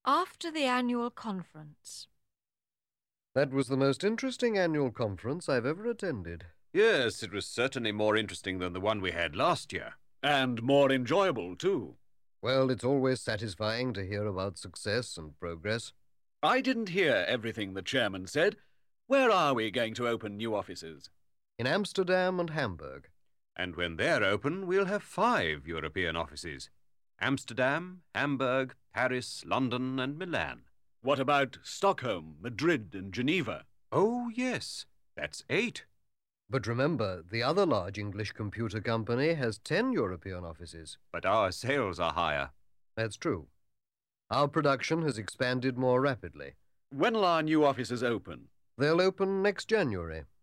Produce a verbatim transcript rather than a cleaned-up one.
After the annual conference. That was the most interesting annual conference I've ever attended. Yes, it was certainly more interesting than the one we had last year. And more enjoyable, too. Well, it's always satisfying to hear about success and progress. I didn't hear everything the chairman said. Where are we going to open new offices? In Amsterdam and Hamburg. And when they're open, we'll have five European offices. Amsterdam, Hamburg, Paris, London, and Milan. What about Stockholm, Madrid, and Geneva? Oh, yes, that's eight. But remember, the other large English computer company has ten European offices. But our sales are higher. That's true. Our production has expanded more rapidly. When'll our new offices open? They'll open next January.